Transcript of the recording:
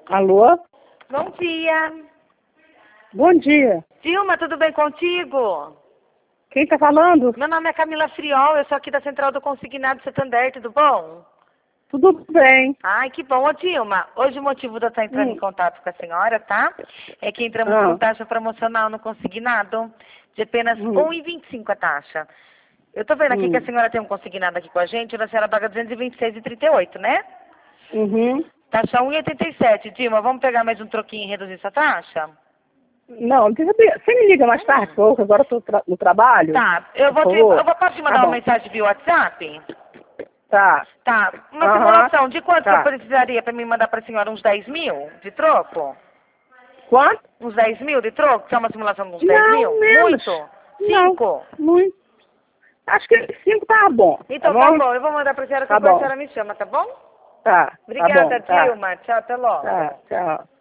Alô? Bom dia. Bom dia. Dilma, tudo bem contigo? Quem tá falando? Meu nome é Camila Friol, eu sou aqui da Central do Consignado Santander, tudo bom? Tudo bem. Ai, que bom. Ô, Dilma, hoje o motivo de eu estar entrando em contato com a senhora, tá? É que entramos com taxa promocional no consignado de apenas R$ 1,25 a taxa. Eu tô vendo aqui que a senhora tem um consignado aqui com a gente, a senhora paga R$ 226,38, né? Taxa 1,87. Dilma, vamos pegar mais um troquinho e reduzir essa taxa? Não, você me liga mais tarde, por favor, que agora eu tô no trabalho. Tá, posso te mandar uma mensagem via WhatsApp? Tá. Tá, uma simulação, de quanto que eu precisaria para me mandar para a senhora? Uns 10 mil de troco? Quanto? Uns 10 mil de troco? Quer uma simulação de uns 10 mil? Menos. Muito? Não, 5? muito. Acho que 5 tá bom. Então tá bom, eu vou mandar para a senhora, Tá depois a bom. senhora me chama, tá bom? Tá. Obrigada, Tá bom, tá. Dilma. Tchau, até logo. Tá, tchau.